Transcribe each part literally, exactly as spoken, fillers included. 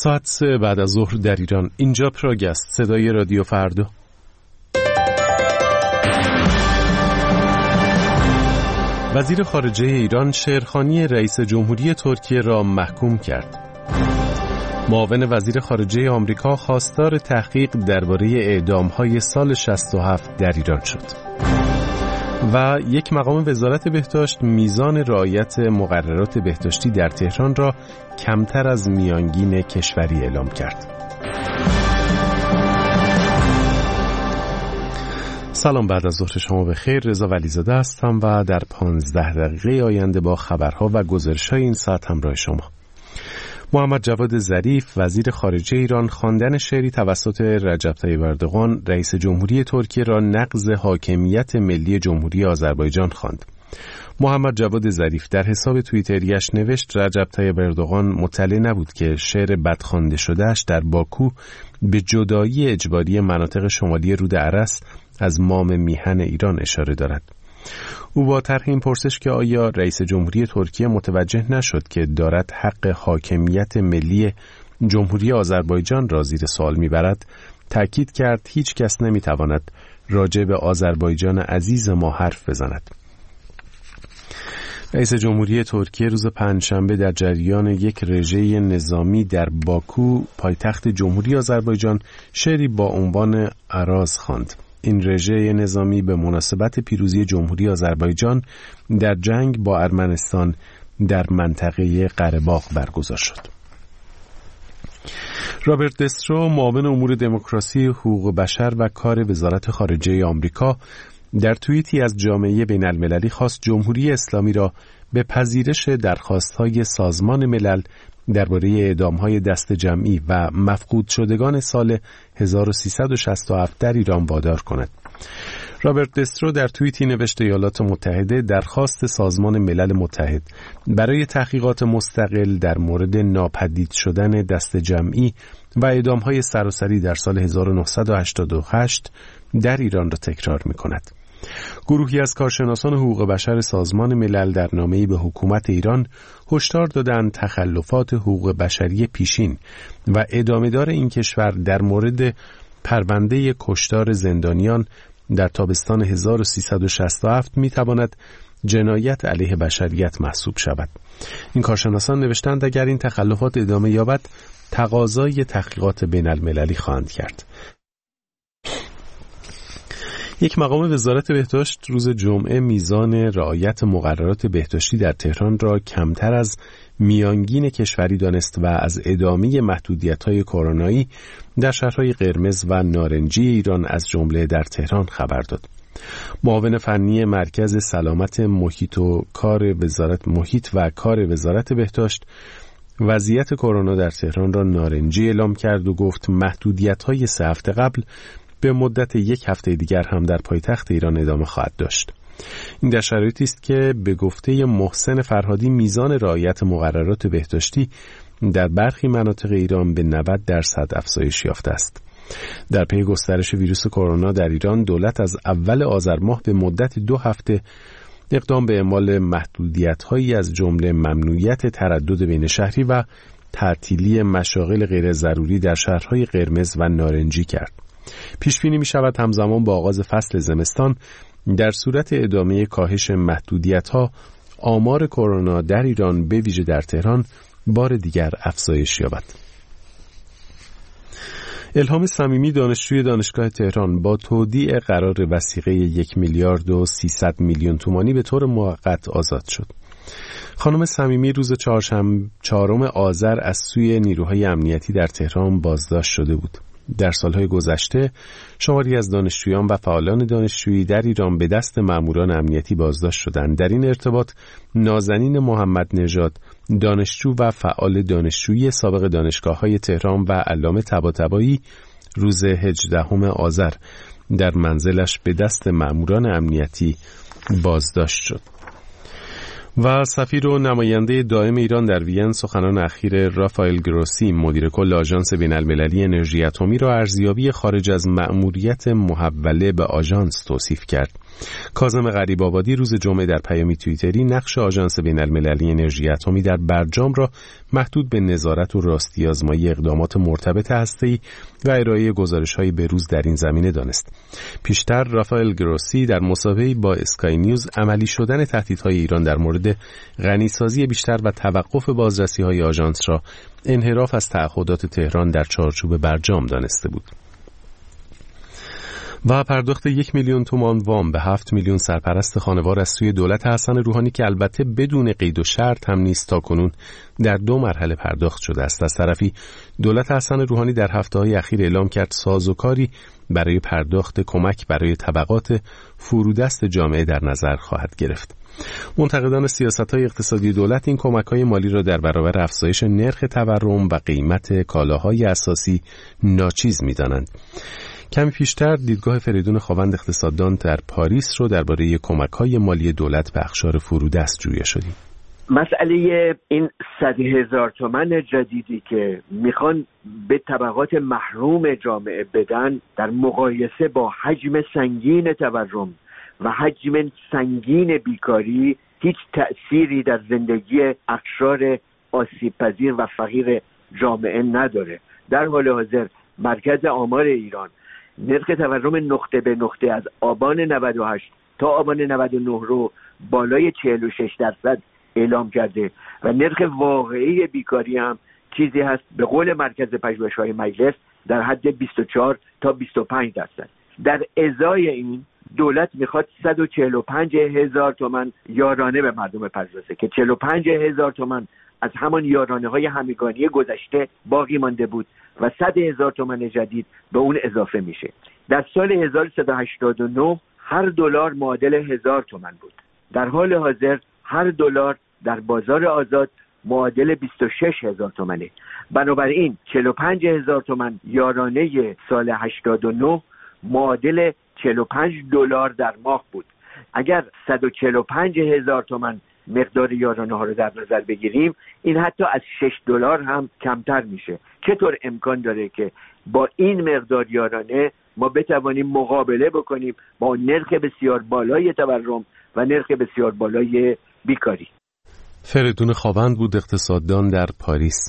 ساعت سه بعد از ظهر در ایران. اینجا پراگ است، صدای رادیو فردا. وزیر خارجه ایران شعرخوانی رئیس جمهوری ترکیه را محکوم کرد. معاون وزیر خارجه آمریکا خواستار تحقیق درباره اعدام‌های سال شصت و هفت در ایران شد. و یک مقام وزارت بهداشت میزان رعایت مقررات بهداشتی در تهران را کمتر از میانگین کشوری اعلام کرد. سلام، بعد از ظهر شما بخیر. رضا ولیزاده هستم و در پانزده دقیقه آینده با خبرها و گزارش‌های این ساعت همراه شما. محمد جواد ظریف وزیر خارجه ایران خواندن شعری توسط رجب طیب اردوغان رئیس جمهوری ترکیه را نقض حاکمیت ملی جمهوری آذربایجان خواند. محمد جواد ظریف در حساب توییتریش نوشت رجب طیب اردوغان مطلع نبود که شعر بدخوانده شدهش در باکو به جدایی اجباری مناطق شمالی رود ارس از مام میهن ایران اشاره دارد. او با طرح این پرسش که آیا رئیس جمهوری ترکیه متوجه نشد که دارد حق حاکمیت ملی جمهوری آذربایجان را زیر سوال میبرد، تأکید کرد هیچ کس نمیتواند راجع به آذربایجان عزیز ما حرف بزند. رئیس جمهوری ترکیه روز پنجشنبه در جریان یک رژه نظامی در باکو پایتخت جمهوری آذربایجان شعری با عنوان اراز خواند. این رژه نظامی به مناسبت پیروزی جمهوری آذربایجان در جنگ با ارمنستان در منطقه قره‌باغ برگزار شد. رابرت دسترو معاون امور دموکراسی، حقوق بشر و کار وزارت خارجه آمریکا در توییتی از جامعه بین المللی خواست جمهوری اسلامی را به پذیرش درخواست‌های سازمان ملل درباره اعدام‌های دست جمعی و مفقود شدگان سال هزار و سیصد و شصت و هفت در ایران وادار کند. رابرت دسترو در توییتی نوشت ایالات متحده درخواست سازمان ملل متحد برای تحقیقات مستقل در مورد ناپدید شدن دست جمعی و اعدام‌های سراسری در سال هزار و نهصد و هشتاد و هشت در ایران را تکرار می‌کند. گروهی از کارشناسان حقوق بشر سازمان ملل در نامه‌ای به حکومت ایران هشدار دادند تخلفات حقوق بشری پیشین و ادامه‌دار این کشور در مورد پرونده کشتار زندانیان در تابستان هزار و سیصد و شصت و هفت می‌تواند جنایت علیه بشریت محسوب شود. این کارشناسان نوشتند اگر این تخلفات ادامه یابد تقاضای تحقیقات بین المللی خواهند کرد. یک مقام وزارت بهداشت روز جمعه میزان رعایت مقررات بهداشتی در تهران را کمتر از میانگین کشوری دانست و از ادامه محدودیت‌های کرونایی در شهرهای قرمز و نارنجی ایران از جمله در تهران خبر داد. معاون فنی مرکز سلامت محیط و کار وزارت محیط و کار وزارت بهداشت وضعیت کرونا در تهران را نارنجی اعلام کرد و گفت محدودیت‌های سه هفته قبل به مدت یک هفته دیگر هم در پایتخت ایران ادامه خواهد داشت. این در شرایطی است که به گفته محسن فرهادی میزان رعایت مقررات بهداشتی در برخی مناطق ایران به نود درصد افزایش یافته است. در پی گسترش ویروس کرونا در ایران دولت از اول آذر ماه به مدت دو هفته اقدام به اعمال محدودیت‌هایی از جمله ممنوعیت تردد بین شهری و تعطیلی مشاغل غیر ضروری در شهرهای قرمز و نارنجی کرد. پیش بینی می شود همزمان با آغاز فصل زمستان در صورت ادامه کاهش محدودیت‌ها آمار کرونا در ایران به ویژه در تهران بار دیگر افزایش یابد. الهام صمیمی دانشجوی دانشگاه تهران با تودیع قرار وثیقه یک میلیارد و سیصد میلیون تومانی به طور موقت آزاد شد. خانم صمیمی روز چهارشنبه چهارم آذر از سوی نیروهای امنیتی در تهران بازداشت شده بود. در سالهای گذشته شماری از دانشجویان و فعالان دانشجویی در ایران به دست ماموران امنیتی بازداشت شدند. در این ارتباط نازنین محمد نژاد دانشجو و فعال دانشجویی سابق دانشگاه‌های تهران و علامه طباطبایی روز هجدهم آذر در منزلش به دست ماموران امنیتی بازداشت شد. و سفیر و نماینده دائم ایران در وین سخنان اخیر رافائل گروسی مدیر کل آژانس بین‌المللی انرژی اتمی را ارزیابی خارج از مأموریت محوله به آژانس توصیف کرد. کاظم غریب‌آبادی روز جمعه در پیامی توییتری نقش آژانس بین‌المللی انرژی اتمی در برجام را محدود به نظارت و راستی آزمایی اقدامات مرتبط هسته‌ای و ارائه گزارش‌های بروز در این زمینه دانست. پیشتر رافائل گروسی در مصاحبه‌ای با اسکای نیوز عملی شدن تهدیدهای ایران در مورد غنیسازی بیشتر و توقف بازرسی‌های آژانس را انحراف از تعهدات تهران در چارچوب برجام دانسته بود. و پرداخت یک میلیون تومان وام به هفت میلیون سرپرست خانوار از سوی دولت حسن روحانی که البته بدون قید و شرط هم نیست تاکنون در دو مرحله پرداخت شده است. از طرفی دولت حسن روحانی در هفته‌های اخیر اعلام کرد سازوکاری برای پرداخت کمک برای طبقات فرودست جامعه در نظر خواهد گرفت. منتقدان سیاست‌های اقتصادی دولت این کمک‌های مالی را در برابر افزایش نرخ تورم و قیمت کالاهای اساسی ناچیز می‌دانند. کمی پیشتر دیدگاه فریدون خاوند اقتصاددان در پاریس رو درباره کمک‌های مالی دولت به اقشار فرودست جویا شدیم. مسئله این صد هزار تومان جدیدی که میخوان به طبقات محروم جامعه بدن در مقایسه با حجم سنگین تورم و حجم سنگین بیکاری هیچ تأثیری در زندگی اقشار آسیب پذیر و فقیر جامعه نداره. در حال حاضر مرکز آمار ایران نرخ تورم نقطه به نقطه از آبان نود و هشت تا آبان نود و نه رو بالای چهل و شش درصد اعلام کرده و نرخ واقعی بیکاری هم چیزی هست به قول مرکز پژوهش‌های مجلس در حد بیست و چهار تا بیست و پنج درصد. در ازای این دولت میخواد صد و چهل و پنج هزار تومان یارانه به مردم پردازه که چهل و پنج هزار تومان از همان یارانه های همگانی گذشته باقی مانده بود و صد هزار تومان جدید به اون اضافه میشه. در سال هزار و سیصد و هشتاد و نه هر دلار معادل هزار تومان بود. در حال حاضر هر دلار در بازار آزاد معادل بیست و شش هزار تومانه. بنابراین چهل و پنج هزار تومان یارانه سال هشتاد و نه معادل چهل و پنج دلار در ماه بود. اگر صد و چهل و پنج هزار تومان مقدار یارانه ها رو در نظر بگیریم این حتی از شش دلار هم کمتر میشه. چطور امکان داره که با این مقدار یارانه ما بتوانیم مقابله بکنیم با نرخ بسیار بالای تورم و نرخ بسیار بالای بیکاری؟ فریدون خاوند بود، اقتصاددان در پاریس.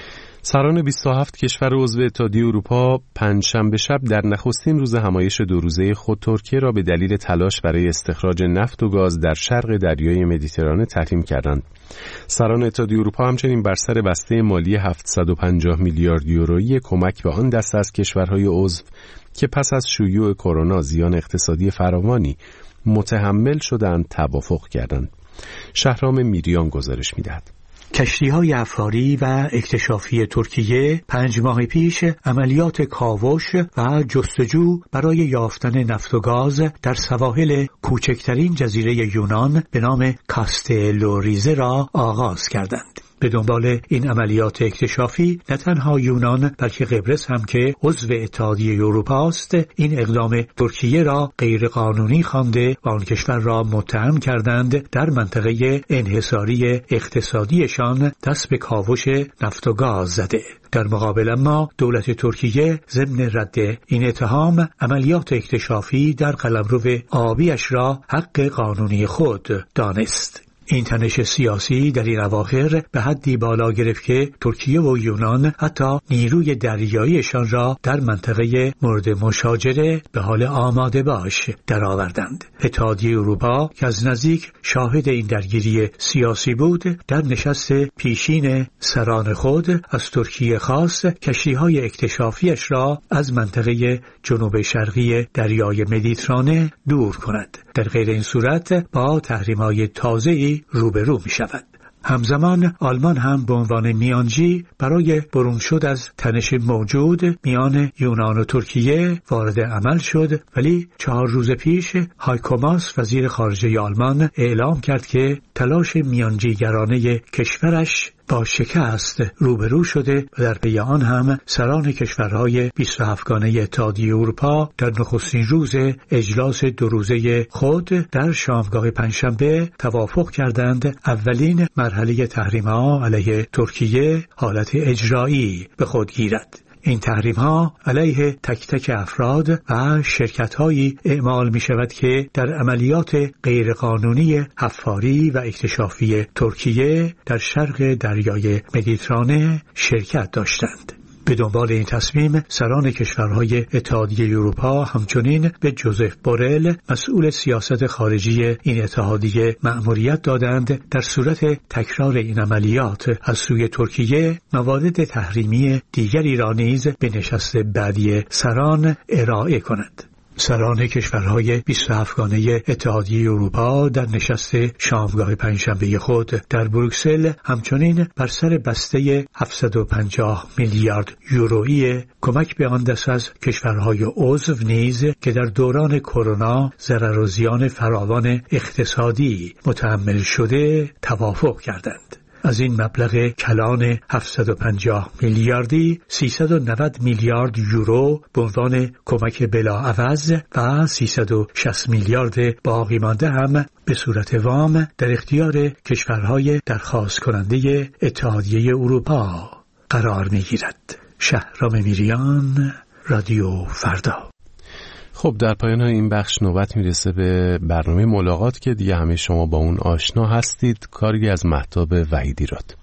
سران بیست و هفت کشور عضو اتحادیه اروپا پنجشنبه شب در نخستین روز همایش دو روزه خود ترکیه را به دلیل تلاش برای استخراج نفت و گاز در شرق دریای مدیترانه تحریم کردند. سران اتحادیه اروپا همچنین بر سر بسته مالی هفتصد و پنجاه میلیارد یورویی کمک به آن دسته از کشورهای عضو که پس از شیوع کرونا زیان اقتصادی فراوانی متحمل شدند توافق کردند. شهرام میریان گزارش می‌دهد. کشتی‌های افراری و اکتشافی ترکیه پنج ماه پیش عملیات کاوش و جستجو برای یافتن نفت و گاز در سواحل کوچکترین جزیره یونان به نام کاستلوریزه را آغاز کردند. به دنبال این عملیات اکتشافی نه تنها یونان بلکه قبرس هم که عضو اتحادیه اروپا است این اقدام ترکیه را غیر قانونی خوانده و آن کشور را متهم کردند در منطقه انحصاری اقتصادیشان دست به کاوش نفت و گاز زده. در مقابل اما دولت ترکیه ضمن رد این اتهام عملیات اکتشافی در قلمرو آبیش را حق قانونی خود دانست. این تنش سیاسی در این اواخر به حدی بالا گرفت که ترکیه و یونان حتی نیروی دریاییشان را در منطقه مورد مشاجره به حال آماده باش درآوردند. اتحادیه اروپا که از نزدیک شاهد این درگیری سیاسی بود در نشست پیشین سران خود از ترکیه خواست کشتی‌های اکتشافیش را از منطقه جنوب شرقی دریای مدیترانه دور کند. در غیر این صورت با تحریم‌های تازه‌ای روبرو می شود. همزمان آلمان هم به عنوان میانجی برای برون شد از تنش موجود میان یونان و ترکیه وارد عمل شد، ولی چهار روز پیش هایکو ماس وزیر خارجه آلمان اعلام کرد که تلاش میانجیگرانه کشورش با شکست روبرو شده و در پی آن هم سران کشورهای بیست و هفتگانه اتحادیه اروپا در نخستین روز اجلاس دو روزه خود در شامگاه پنجشنبه توافق کردند اولین مرحله تحریم‌ها علیه ترکیه حالت اجرایی به خود گیرد. این تحریم ها علیه تک تک افراد و شرکت هایی اعمال می شود که در عملیات غیرقانونی حفاری و اکتشافی ترکیه در شرق دریای مدیترانه شرکت داشتند. به دنبال این تصمیم سران کشورهای اتحادیه اروپا همچنین به جوزف بورل مسئول سیاست خارجی این اتحادیه مأموریت دادند در صورت تکرار این عملیات از سوی ترکیه موارد تحریمی دیگری را نیز به نشست بعدی سران ارائه کنند. سران کشورهای بیست و هفتگانه اتحادیه اروپا در نشست شامگاه پنجشنبه خود در بروکسل همچنین بر سر بسته هفتصد و پنجاه میلیارد یورویی کمک به آن دست از کشورهای عضو نیز که در دوران کرونا ضرر و زیان فراوان اقتصادی متحمل شده توافق کردند. از این مبلغ کلان هفتصد و پنجاه میلیاردی سیصد و نود میلیارد یورو به عنوان کمک بلاعوض و سیصد و شصت میلیارد باقی مانده هم به صورت وام در اختیار کشورهای درخواست کننده اتحادیه اروپا قرار می‌گیرد. شهرام میریان، رادیو فردا. خب در پایان این بخش نوبت میرسه به برنامه ملاقات که دیگه همه شما با اون آشنا هستید. کاری از مهتاب وحیدیراد.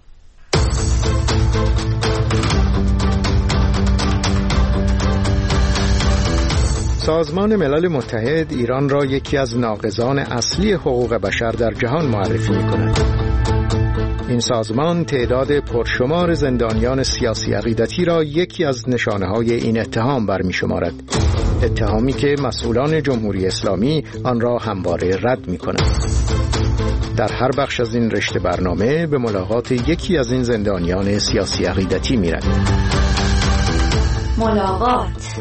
سازمان ملل متحد ایران را یکی از ناقضان اصلی حقوق بشر در جهان معرفی می‌کند. این سازمان تعداد پرشمار زندانیان سیاسی عقیدتی را یکی از نشانه‌های این اتهام برمی‌شمارد. اتهامی که مسئولان جمهوری اسلامی آن را همواره رد می‌کنند. در هر بخش از این رشته برنامه به ملاقات یکی از این زندانیان سیاسی عقیدتی می‌رویم. ملاقات.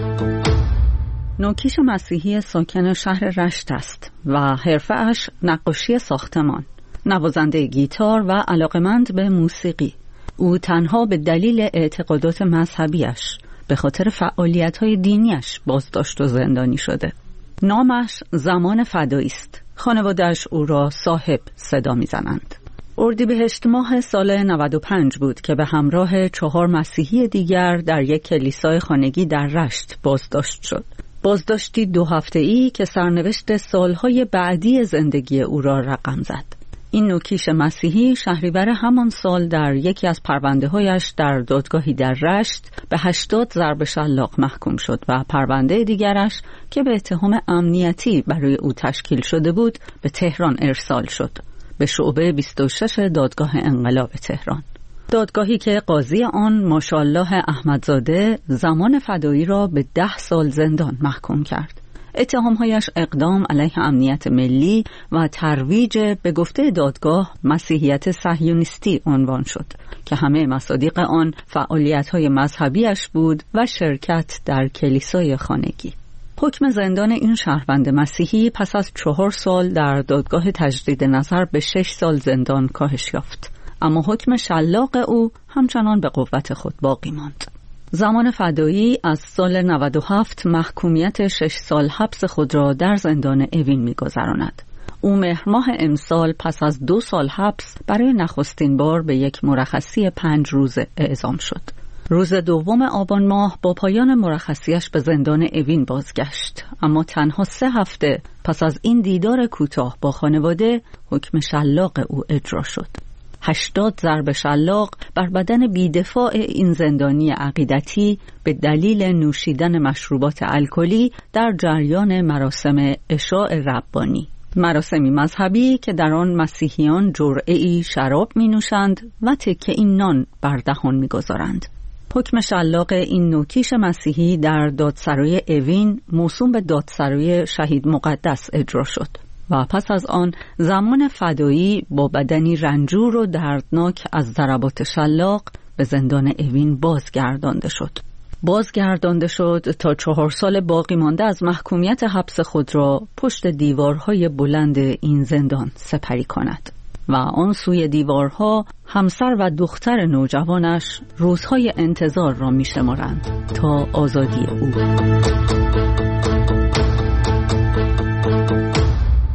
نوکیش مسیحی ساکن شهر رشت است و حرفه‌اش نقاشی ساختمان. نوازنده گیتار و علاقمند به موسیقی. او تنها به دلیل اعتقادات مذهبیش به خاطر فعالیت‌های دینیش بازداشت و زندانی شده. نامش زمان فدایی است. خانواده‌اش او را صاحب صدا می‌زنند. اردیبهشت ماه سال نود و پنج بود که به همراه چهار مسیحی دیگر در یک کلیسای خانگی در رشت بازداشت شد. بازداشتی دو هفته‌ای که سرنوشت سالهای بعدی زندگی او را رقم زد. این نوکیش مسیحی شهریور همان سال در یکی از پرونده‌هایش در دادگاهی در رشت به هشتاد ضرب شلاق محکوم شد و پرونده دیگرش که به اتهام امنیتی برای او تشکیل شده بود به تهران ارسال شد، به شعبه بیست و شش دادگاه انقلاب تهران. دادگاهی که قاضی آن ماشاءالله احمدزاده زمان فدایی را به ده سال زندان محکوم کرد. اتهامهایش اقدام علیه امنیت ملی و ترویج به گفته دادگاه مسیحیت صهیونیستی عنوان شد که همه مصادیق آن فعالیت‌های مذهبیش بود و شرکت در کلیسای خانگی. حکم زندان این شهروند مسیحی پس از چهار سال در دادگاه تجدید نظر به شش سال زندان کاهش یافت، اما حکم شلاق او همچنان به قوت خود باقی ماند. زمان فدایی از سال نود و هفت محکومیت شش سال حبس خود را در زندان اوین می‌گذراند. او مهر ماه امسال پس از دو سال حبس برای نخستین بار به یک مرخصی پنج روزه اعزام شد. روز دوم آبان ماه با پایان مرخصیش به زندان اوین بازگشت، اما تنها سه هفته پس از این دیدار کوتاه با خانواده حکم شلاق او اجرا شد. هشتاد ضرب شلاق بر بدن بیدفاع این زندانی عقیدتی به دلیل نوشیدن مشروبات الکلی در جریان مراسم عشاء ربانی، مراسمی مذهبی که در آن مسیحیان جرعه‌ای شراب می نوشند و تکه این نان بر دهان می گذارند. حکم شلاق این نوکیش مسیحی در دادسرای اوین موسوم به دادسرای شهید مقدس اجرا شد و پس از آن زمان فدایی با بدنی رنجور و دردناک از ضربات شلاق به زندان اوین بازگردانده شد. بازگردانده شد تا چهار سال باقی مانده از محکومیت حبس خود را پشت دیوارهای بلند این زندان سپری کند و آن سوی دیوارها همسر و دختر نوجوانش روزهای انتظار را می شمارند تا آزادی او.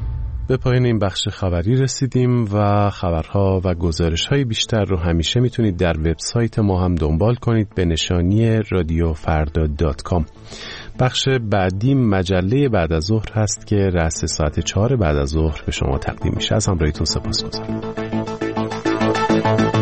به پایان این بخش خبری رسیدیم و خبرها و گزارش‌های بیشتر رو همیشه میتونید در وبسایت ما هم دنبال کنید به نشانی رادیو فردا دات کام. بخش بعدی مجله بعد از ظهر هست که رأس ساعت چهار بعد از ظهر به شما تقدیم میشه. از همراهیتون سپاسگزارم.